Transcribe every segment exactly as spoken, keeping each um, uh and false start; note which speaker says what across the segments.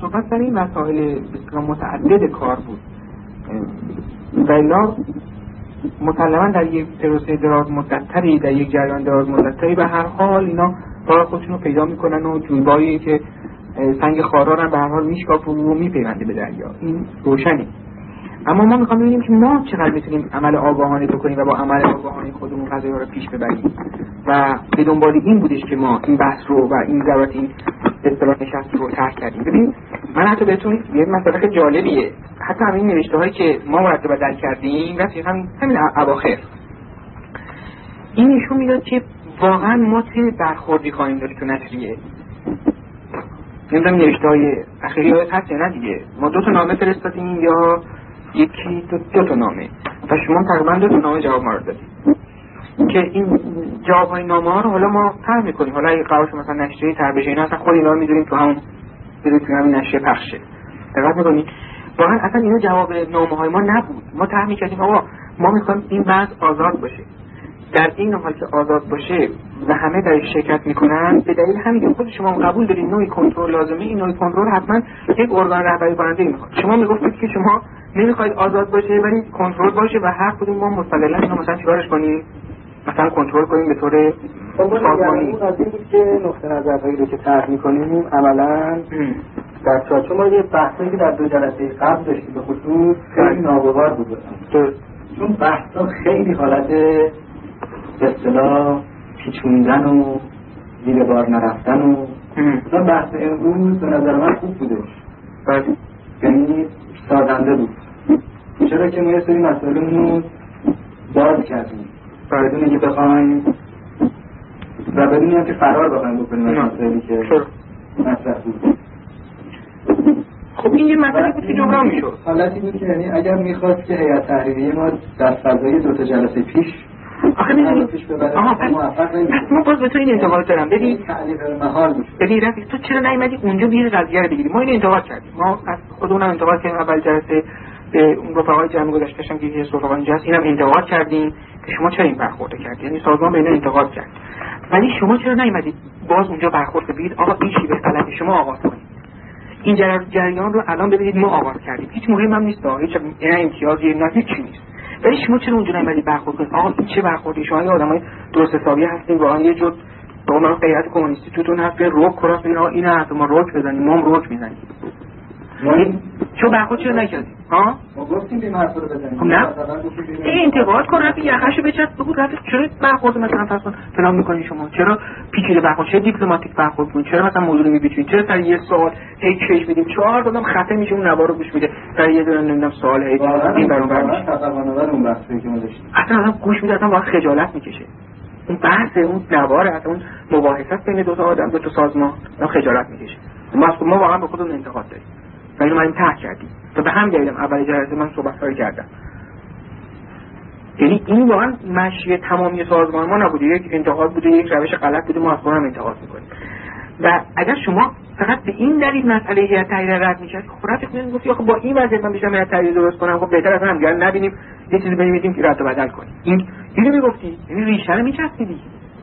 Speaker 1: صحبت در این مسائل بسیار متعدد کار بود. بلا مسلما در یک پروسه دراز مدت‌تری، در یک جریان دراز مدت‌تری به هر حال اینا راه خودشون رو پیدا میکنن و جویبایی که سنگ خارا رو به هر حال میشکافه و میپیونده به دریا، این روشنه. اما ما میخوام ببینیم که ما چقدر میتونیم عمل آگاهانه بکنیم و با عمل آگاهانه خودمون قضیه رو پیش ببریم و به دنبال این بودش که ما این بحث رو و این ضرورت این اصطلاح نشست رو طرح کردیم. ببین من حتی بهتون یه مسئله جالبیه، حتی همین نوشته‌هایی که ما مرتب بدل کردیم رفیق همین همین اواخر این نشون میداد که واقعا ما چه برخوردی خواهیم داشت تو نشریه. نمیدونم نوشته‌های اخیری یادت هست یا نه دیگه، ما دو تا نامه فرستادیم یا یکی دو, دو تا نامه و شما تقریبا دو تا نامه جواب ما رو دادید که این جواب‌های نامه ها رو حالا ما طرح می‌کنیم. حالا اگه قرار مثلا نشریه طرح بشه اینا اصلا خود اینا رو می‌ذاریم تو همون بذارید تو همین نشریه پخشه. دقت می‌کنید واقعا اصلا اینا جواب نامه‌های ما نبود. ما طرح می‌کردیم آقا ما می‌خوایم این بحث آزاد باشه، در این حال که آزاد باشه و همه در شرکت میکنن به دلیل همین که خود شما قبول دارید نوعی کنترل لازمه، این نوعی کنترل حتما یک ارگان رهبری کننده میخواد. شما میگفتید که شما نمیخواید آزاد باشه ولی کنترل باشه و هر کدوم ما مستقلا اینو مثلا چیکارش کنیم، مثلا کنترل کنیم به طور سازمانی.
Speaker 2: از این بود که نقطه نظرهایی رو که طرح میکنیم عملا در چارچوب ما یه بحثی که در دو جلسه قبل داشتیم به خصوص خیلی ناگوار بود، چون بحثا خیلی حالت به اصطلاح پیچوندن و زیر بار نرفتن و مثلا بحث امروز به نظر من خوب بودش، یعنی سازنده بود. چرا که ما یه سری مسائلمون باز کردیم بدون اینکه بخوایم و بدون اینکه فرار بخوایم بکنیم از مسائلی که مطرح بود.
Speaker 1: خب این یه مسئله بود که جبران میشد.
Speaker 2: حالتی بود که یعنی اگر میخواست که هیئت تحریریه ما در فضای دو تا جلسه پیش
Speaker 1: آخه میدونی آها پس ما باز به تو این انتقاد دارم. ببین ببین رفیق تو چرا نیومدی اونجا بیاری قضیه رو بگیری؟ ما این انتقاد کردیم، ما از خودمون انتقاد کردیم. اول جلسه به اون رفقای جمع گذاشتشم که یه رفقا اینجا هست اینم انتقاد کردیم که شما چرا این برخورد کردید، یعنی سازمان به اینا انتقاد کرد. ولی شما چرا نیومدید باز اونجا برخورد بگیرید آقا این شیوه غلط شما آغاز کنید، این جریان رو الان ببینید ما آغاز کردیم، هیچ مهم هم نیست، هیچ امتیازی نه هیچ نیست. ولی شما چرا اونجا نمیدید برخورد کنید؟ آقا این چه برخوردی؟ شما یه آدمای درست حسابی هستین، واقعا یه جور به اون غیرت کمونیستی توتون هست، روک کراس اینا این هست، ما روک بزنیم، ما هم روک میزنیم. چه برخورد چرا نکردید؟ ها؟
Speaker 2: ما گفتیم این حرفا رو بزنیم.
Speaker 1: خب نه. این انتقاد کن رفیق یخشو بچست بگو رفیق چرا برخورد مثلا فرض کن فلان میکنین شما؟ چرا پیچیده برخورد؟ چرا دیپلماتیک برخورد میکنین؟ چرا مثلا موضوع رو میپیچونین؟ چرا سر یه سوال هی کش میدیم؟ چهار دادم خفه میشه اون نوارو گوش میده. سر یه دونه نمیدونم سوال هی این برام برمیشه.
Speaker 2: تقریبا اون بحثی که ما داشتیم.
Speaker 1: اصلا آدم گوش میده اصلا واقعا خجالت میکشه. اون بحث اون نوار اصلا اون مباحثه بین دو تا آدم دو تا سازمان اون خجالت میکشه. ما ما واقعا به خودمون انتقاد داریم. و اینو من طرح کردیم. تو به هم دلیلم اول جلسه من صحبت‌هایی کردم. یعنی این واقعا مشی تمامی سازمان ما نبوده، یک انتقاد بوده، یک روش غلط بوده، ما از خودمون انتقاد می‌کنیم. و اگر شما فقط به این دلیل مسئله هیئت تحریریه رد می‌شد، خب رفیق من گفت آخه با این وضعیت من بیشتر هیئت تحریریه درست کنم، خب بهتر از هم دیگه نبینیم، یه چیزی ببینیم که رد و بدل کنیم. این اینو میگفتی، یعنی ریشه رو می‌چسبیدی.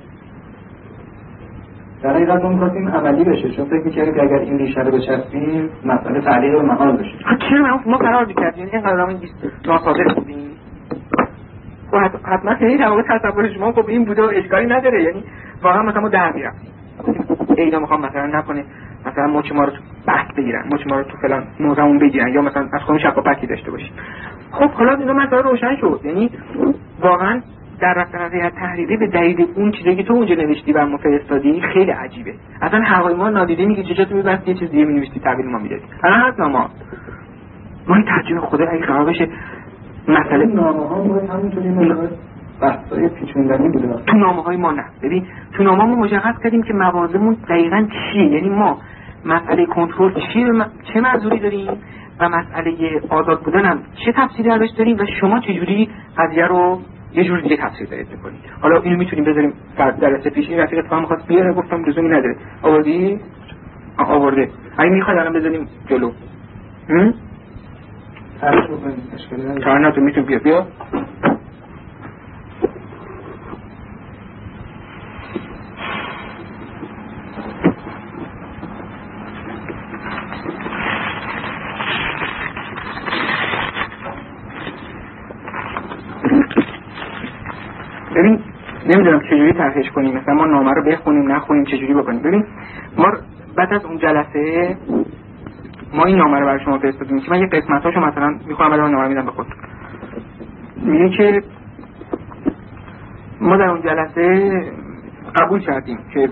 Speaker 2: در این راه می‌خواستیم عملی بشه، چون فکر می‌کردیم که اگر این ریشه رو بچسبیم مسئله تعلیق و محال بشه.
Speaker 1: چرا ما قرار می‌کردیم یعنی این قرارمون ناصادق بودیم؟ خب حتما یعنی در واقع تصور شما خب این بوده و اشکالی نداره، یعنی واقعا مثلا ما در می‌رفتیم اینا می‌خوام مثلا نکنه مثلا مچ ما رو تو بحث بگیرن، مچ ما رو تو فلان موضوعمون بگیرن یا مثلا از خودمون شفافیتی داشته باشیم. خب حالا اینا مسائل روشن شد، یعنی واقعا در رفتن از هیئت تحریریه به دلیل اون چیزی که تو اونجا نوشتی و ما فرستادی خیلی عجیبه. اصلا هوای ما نادیده میگه چجوری می‌بستی یه چیز دیگه می‌نوشتی تحویل ما میدادی. الان هست ما ما این ترجمه خدا اگه قرار بشه مسئله
Speaker 2: نامه‌ها ما همینطوری مثلا بحثای پیچوندنی بوده.
Speaker 1: تو نامه‌های ما نه. ببین تو نامه‌ها ما مشخص کردیم که موازمون دقیقاً چیه، یعنی ما مسئله کنترل چیه م... چه منظوری داریم و مسئله آزاد بودن هم چه تفسیری ازش داریم و شما چه جوری قضیه رو یه جور دیگه تفسیر دارید می‌کنید. حالا اینو میتونیم بذاریم در جلسه پیش. این رفیقت هم خواست بیاره، گفتم لزومی نداره. آوردی؟ آورده. اگه می‌خواد الان بذاریم جلو. هم؟
Speaker 2: هر چی بکنید اشکالی نداره.
Speaker 1: کارنا تو میتونی بیا بیا. نمیدونم چجوری طرحش کنیم، مثلا ما نامه رو بخونیم نخونیم چجوری بکنیم. ببین ما بعد از اون جلسه ما این نامه رو برای شما فرستادیم که من یه قسمتاشو مثلا میخوام بعدا نامه میدم به خودتون. میگه که ما در اون جلسه قبول کردیم که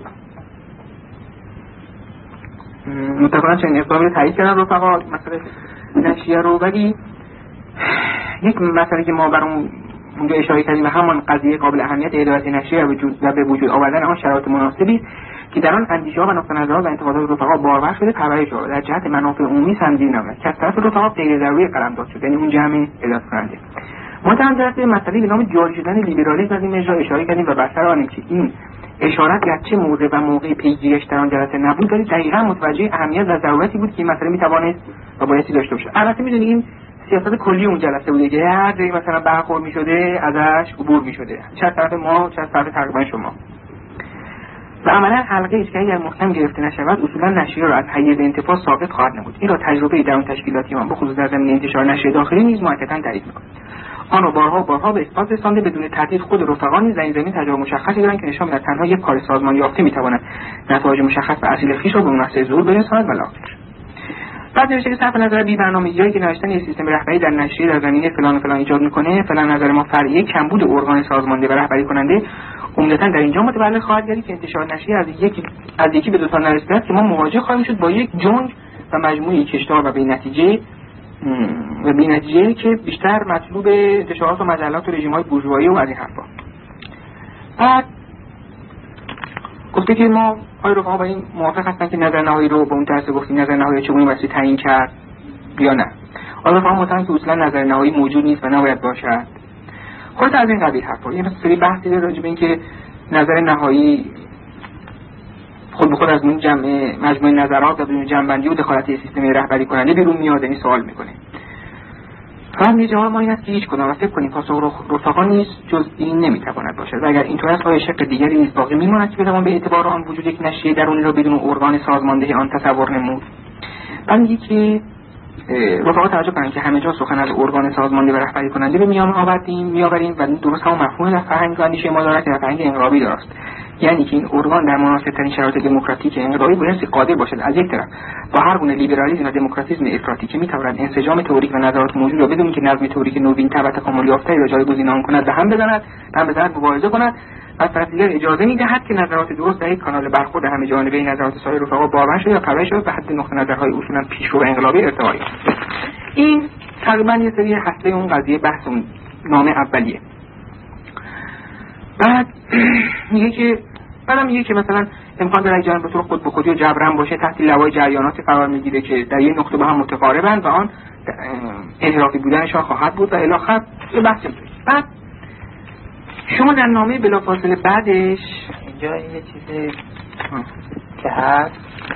Speaker 1: متفاوتا چنین اقدامی رو تایید کردن رفقا مثلا نشریه رو، ولی یک مسئله که ما برام اونجا اشاره کردیم و همون قضیه قابل اهمیت هدایت نشریه و به وجود آوردن آن شرایط مناسبی که در آن اندیشه‌ها و نقطه نظرات و انتقادات رفقا بارور شده پرورش یافت در جهت منافع عمومی سنجیده نمود که از طرف رفقا غیر ضروری قلمداد شد، یعنی اون جمع هدایت کننده. ما در جلسه مسئله به نام جاری شدن لیبرالیسم از این اجرا اشاره کردیم و بر سر آن که این اشارت گرچه موضع و موقع پیگیریش در آن جلسه نبود، ولی دقیقاً متوجه اهمیت و ضرورتی بود که این مسئله میتوانست و بایستی داشته باشه. البته میدونید این سیاست کلی اون جلسه بوده که هر جایی مثلا برخورد می‌شده ازش عبور می‌شده، چه از طرف ما چه از طرف تقریبا شما. و عملا حلقه ایست که اگر محکم گرفته نشود اصولا نشریه را از حیز انتفاع ثابت خواهد نمود. این را تجربه در اون تشکیلاتی ما به خصوص در زمینه انتشار نشریه داخلی نیز مؤکداً تایید می‌کند. آن را بارها بارها به اثبات رسانده بدون تردید خود رفقا نیز در این زمینه تجربه مشخصی دارند که نشان می‌دهد تنها یک کار سازمان یافته می‌تواند نتایج مشخص و اصیل خویش را به منصه ظهور برساند و لاغر. بعد نوشته که صرف نظر بی برنامه‌ریزی که نوشتن یک سیستم رهبری در نشریه در زمینه فلان و فلان ایجاد می‌کنه، فلان نظر ما فرعی کمبود ارگان سازمانده و رهبری کننده عمدتاً در اینجا متولد خواهد گردید که انتشار نشریه از یکی از یکی به دو تا نرسیده که ما مواجه خواهیم شد با یک جنگ و مجموعه کشدار و بی‌نتیجه و بی‌نتیجه که بیشتر مطلوب انتشارات و مجلات و رژیم‌های بورژوایی و از این حرفا. بعد گفته که ما آیا رفقا با این موافق هستن که نظر نهایی رو به اون طرز گفتیم نظر نهایی چگونه واسه تعیین کرد یا نه؟ آیا رفقا معتقدن که اصلا نظر نهایی موجود نیست و نباید باشد؟ خودت از این قبیل حرفا. یه سری بحثی داره راجع به این که نظر نهایی خود به خود از اون جمع مجموعه نظرات و بدون جمع‌بندی و دخالت سیستم رهبری کننده بیرون میاد، یعنی سوال میکنه. فهم جواب ما این است که هیچ کدام فکر کنیم پاسخ رفقا نیست جز این نمیتواند باشد و اگر اینطور است آیا شق دیگری نیز باقی میماند که بتوان به اعتبار آن وجود یک نشریه درونی را بدون ارگان سازمانده آن تصور نمود. من میگه که رفقا توجه کنند که همه جا سخن از ارگان سازمانده و رهبری کننده به میان آوردیم میآوریم و درست همون مفهوم در فرهنگ و اندیشه ما دارد که در فرهنگ انقلابی دارست، یعنی که این ارگان در مناسب‌ترین شرایط دموکراتیک انقلابی بایستی قادر باشد از یک طرف با هر گونه لیبرالیسم و دموکراتیسم افراطی که می‌تواند انسجام تئوریک و نظرات موجود را بدون که نظم تئوریک نوین تبع تکامل یافته‌ای را جایگزین آن کند و هم بزند هم بزند مبارزه کند و از طرف دیگر اجازه می‌دهد که نظرات درست در یک کانال برخورد همه جانبه نظرات سایر رفقا باور شده یا پرورش شده به حد نقطه نظرهای اصولاً پیشرو انقلابی ارتقایی. این تقریباً یه سری هسته اون قضیه بحث اون نامه اولیه. بعد میگه که بعدم میگه که مثلا امکان داره جریان به طور خود به خودی و جبران باشه تحت لوای جریاناتی قرار میگیره که در یک نقطه با هم متقاربند و آن انحرافی بودنشان خواهد بود و الی آخر یه بحث میشه. بعد شما در نامه بلافاصله بعدش
Speaker 3: اینجا یه چیزی که هست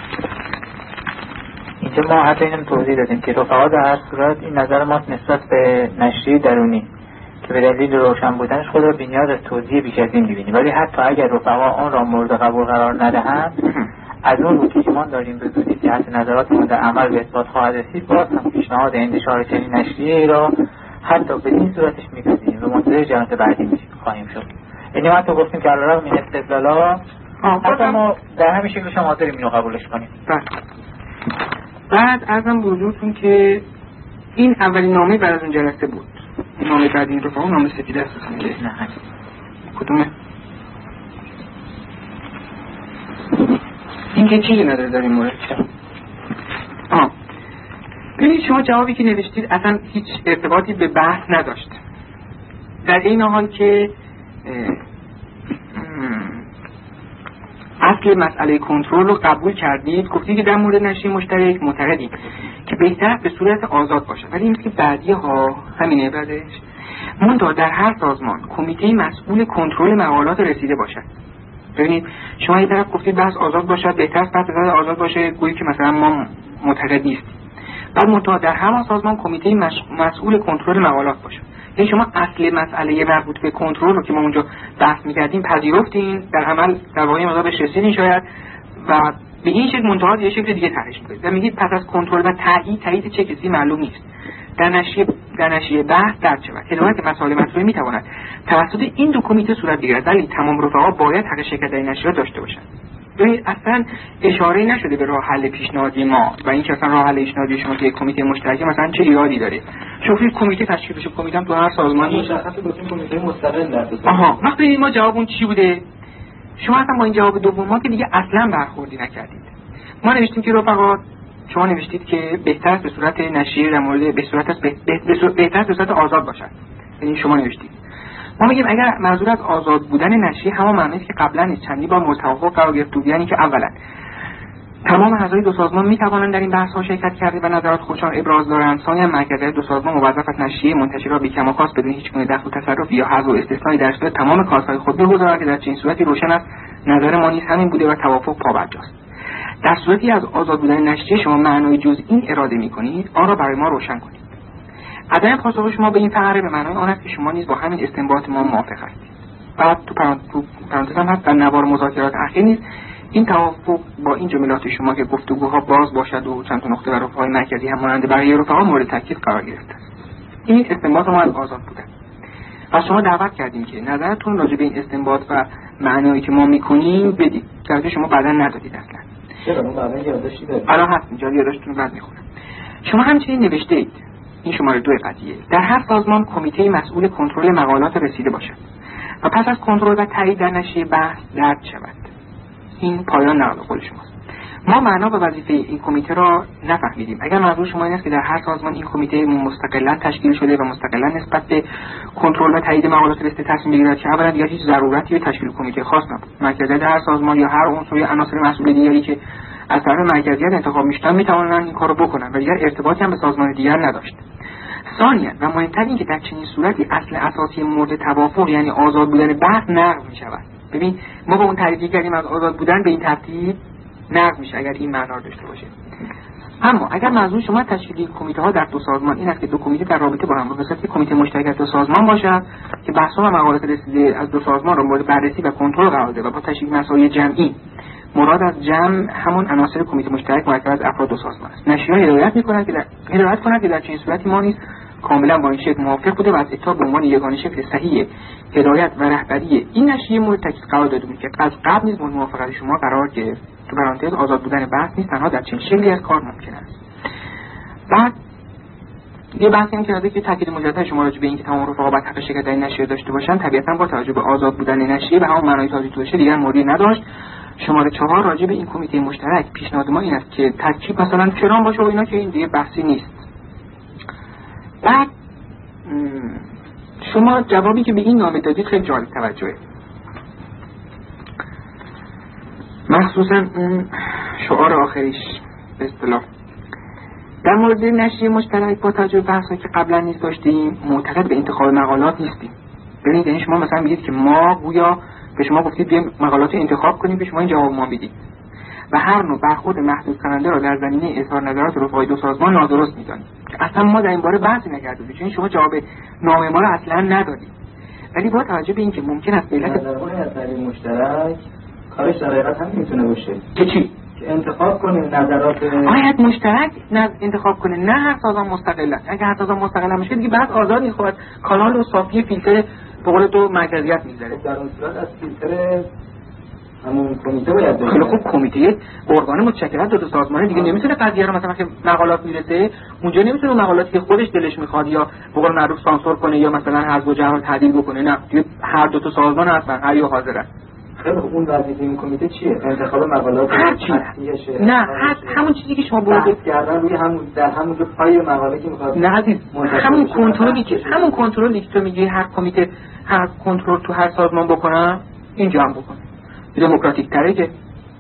Speaker 3: اینجا ما حتی اینم توضیح دادیم که رفقا در هر صورت این نظر ما نسبت به نشریه درونی که به دلیل روشن بودنش خود را بی‌نیاز از توضیح بیش از این می‌بینیم، ولی حتی اگر رفقا آن را مورد قبول قرار ندهند از اون رو که ایمان داریم به زودی جهت نظراتمون در عمل به اثبات خواهد رسید، باز هم پیشنهاد انتشار چنین نشریه‌ای را حتی به این صورتش می‌پذیریم و منتظر جهت بعدی میشیم خواهیم شد. یعنی ما تو گفتیم که علاوه این استدلالا حتی ما در همین شکلش هم حاضریم اینو قبولش کنیم.
Speaker 1: بعد ازم وجودتون که این اولین نامه بعد از اون جلسه بود. نامه بعد این رفقا نامه سفید است نه کدومه؟ این که چیزی نداره در این مورد چرا؟ آه ببینید شما جوابی که نوشتید اصلا هیچ ارتباطی به بحث نداشت، در این حال که اصل مسئله کنترل رو قبول کردید، گفتید که در مورد نشریه مشترک معتقدید که بهتر به صورت آزاد باشه، ولی این که بعدی ها همینه بعدش منتها در هر سازمان کمیته مسئول کنترل مقالات رسیده باشد. ببینید شما یه طرف گفتید بحث آزاد باشد، بهتر است بحث آزاد باشه گویی که مثلا ما معتقد نیستیم، بعد منتها در همان سازمان کمیته مسئول کنترل مقالات باشه. یعنی شما اصل مسئله مربوط به کنترل رو که ما اونجا بحث می‌کردیم پذیرفتین، در عمل در واقع مدار بهش رسیدین شاید و به این شکل منتها یه شکل دیگه طرحش می‌کنید و میگید پس از کنترل و تایید تایید چه کسی معلوم نیست. در نشریه در نشریه بحث درج شود. هدایت مسائل مطروحه میتواند توسط این دو کمیته صورت بگیرد، ولی تمام رفقا باید حق شرکت در این نشریات داشته باشند. ببینید اصلا اشاره نشده به راه حل پیشنهادی ما و این که اصلا راه حل پیشنهادی شما که کمیته مشترک مثلا چه ایرادی داره. شما کمیته تشکیل بشه، کمیته هم تو هر سازمانی
Speaker 2: مشخص گفتیم کمیته مستقل در.
Speaker 1: آها وقتی ما جواب اون چی بوده؟ شما اصلا با این جواب دوم ما که دیگه اصلا برخوردی نکردید. ما نوشتیم که رفقا، شما نوشتید که بهتر است به صورت نشریه در مورد به صورت است بهتر به صورت آزاد باشد. یعنی شما نوشتید. ما میگیم اگر منظور از آزاد بودن نشریه همان معنی است که قبلا نیست چندی با متوافق قرار گرفت، یعنی که اولا تمام اعضای دو سازمان می توانند در این بحث ها شرکت کرده و نظرات خودشان ابراز دارند. ثانیا مرکزیت دو سازمان موظف است نشریه منتشر را بی کم و کاست بدون هیچ گونه دخل و تصرف یا حظ و استثنایی در صورت تمام کارهای خود بگذارد که در چنین صورتی روشن است نظر ما نیز همین بوده و توافق پابرجاست. در صورتی از آزاد بودن نشریه شما معنای جز این اراده می‌کنید، آن را برای ما روشن کنید. عدم پاسخ شما به این فقره به معنای آن است که شما نیز با همین استنباط ما موافق هستید. بعد تو پرانتز هم هست در نوار مذاکرات اخیر نیز این توافق با این جملات شما که گفتگوها باز باشد و چند تا نقطه بر رفقای مرکزی هم مانند بقیه رفقا مورد تاکید قرار گرفته است. این استنباط ما از آزاد بودن. پس شما دعوت کردیم که نظرتون راجع به این استنباط و معنایی که ما می‌کنیم بدید. که شما بعدا ندادید اصلا.
Speaker 2: چرا اون بعدا یادداشتی دارید؟
Speaker 1: الان هست اینجا یادداشتتون بعد می‌خونم. شما همچنین نوشته اید این شماره دو قضیه در هر سازمان کمیته مسئول کنترل مقالات رسیده باشد و پس از کنترل و تایید در نشریه بحث درج شود. این پایان نقل قول شماست. ما معنا و وظیفه این کمیته را نفهمیدیم. اگر منظور شما این است که در هر سازمان این کمیته مستقلا تشکیل شده و مستقلا نسبت به کنترل و تایید مقالات رسیده تصمیم بگیرد که اولا دیگر هیچ ضرورتی به تشکیل کمیته خاص نبود. مرکزیت هر سازمان یا هر عنصر یا عناصر مسئول دیگری که از طرف مرکزیت انتخاب میشدن میتوانند این کارو بکنن و دیگر ارتباطی هم به سازمان دیگر نداشت. ثانیاً و مهمتر این که در چنین صورتی اصل اساسی مورد توافق یعنی آزاد بودن بحث نقض می‌شود. ببین ما با اون تعریفی کردیم از آزاد بودن به این ترتیب نقض میشه اگر این معنا رو داشته باشه. اما اگر منظور شما تشکیل کمیته ها در دو سازمان این است که دو کمیته در رابطه با هم به صورت کمیته مشترک دو سازمان باشد که بحث‌ها و مقالات رسیده از دو سازمان را مورد بررسی و کنترل قرار دهد و با تشکیل مسائل جمعی مراد از جمع همون عناصر کمیته مشترک مرکب از افراد دو سازمان است. نشریه هدایت می‌کند که در هدایت کند که در چنین صورتی ما نیز کاملا با این شکل موافق بوده و از اتفاق به عنوان یگانه شکل صحیح هدایت و رهبری این نشریه مورد تاکید قرار داده بود که از قبل نیز مورد موافقت شما قرار گرفت. تو پرانتز آزاد بودن بحث نیست، تنها در چنین شکلی از کار ممکن است. بعد یه بحثی هم کرده که تاکید مجدد شما راجع به اینکه تمام رفقا باید حق شرکت در این نشریه داشته باشن طبیعتاً با توجه به آزاد بودن نشریه به همون معنای تازه توشه دیگر موردی نداشت. شماره چهار راجع به این کمیته مشترک پیشنهاد ما این است که ترکیب مثلا چرام باشه و اینا که این دیگه بحثی نیست. بعد شما جوابی که به این نامه دادید خیلی جالب توجهه، مخصوصا اون شعار آخریش به اصطلاح در مورد نشریه مشترک با توجه به بحثی که قبلا نیست داشتیم معتقد به انتخاب مقالات نیستیم. ببینید یعنی شما مثلا میگید که ما گویا به شما گفتید بیایم مقالات انتخاب کنیم که شما این جواب ما بدید و هر نوع برخورد محدود کننده را در زمینه اظهار نظرات رفقای دو سازمان نادرست می‌دانید. اصلا ما در این باره بحثی نکردیم چون شما جواب نامه ما را اصلا ندادید. ولی با توجه به اینکه ممکن است علت
Speaker 2: نظریه مشترک کارش در حقیقت هم میتونه باشه
Speaker 1: که چی؟
Speaker 2: که انتخاب کنه نظرات
Speaker 1: آید مشترک نه انتخاب کنه، نه هر سازمان مستقلا. اگه هر سازمان مستقلا باشه دیگه بعد آزاد می‌خواد کانال و صافی فیلتر به قول تو مرکزیت می‌ذاره.
Speaker 2: در اون صورت از فیلتر همون کمیته باید باشه.
Speaker 1: خیلی خوب، کمیته ارگان متشکل از دو تا سازمان دیگه نمیتونه قضیه رو مثلا که مقالات میرسه اونجا نمیتونه مقالاتی که خودش دلش میخواد یا به قول معروف سانسور کنه یا مثلا حذف و جر و تعدیل بکنه. نه دیگه هر دو تا سازمان هستن، هر یا حاضرن.
Speaker 2: خیلی اون وظیفه این کمیته چیه؟ انتخاب مقالات
Speaker 1: هر چی؟ نه هر همون چیزی که شما برده
Speaker 2: کردن روی همون در همون جو پای مقاله که میخواد.
Speaker 1: نه عزیز، همون کنترلی که همون کنترلی که تو میگی هر کمیته هر کنترل تو هر سازمان بکنه اینجا هم بکنه. دموکراتیک تره که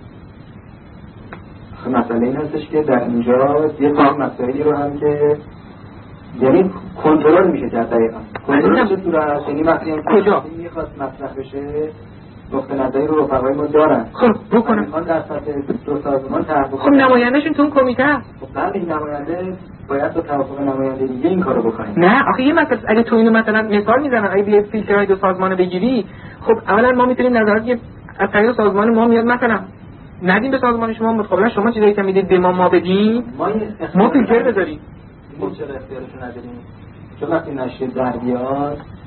Speaker 2: مسئله این هستش که در اینجا یه کار مسائلی رو هم که یعنی کنترل میشه در دقیقا کنترل چه صورت یعنی مثلا
Speaker 1: کجا
Speaker 2: میخواد مطرح بشه نقطه نظری رو رفقای ما دارن
Speaker 1: خب بکنن
Speaker 2: میخوان در سطح دو سازمان طرح بکنن.
Speaker 1: خب نمایندهشون تو اون کمیته هست.
Speaker 2: خب بعد این نماینده باید با توافق نماینده دیگه این کارو بکنه.
Speaker 1: نه آخه یه مثلا اگه تو اینو مثلا مثال میزنن اگه بیه فیلترهای دو سازمان بگیری خب اولا ما میتونیم نظراتی از طریق سازمان ما میاد مثلا ندیم به سازمان شما متقابلا شما چیزایی که میدید به ما ما بدیم ما فیلتر بذاریم.
Speaker 2: ما چرا اختیارشو نداریم؟ چون وقتی نشریه در بیاد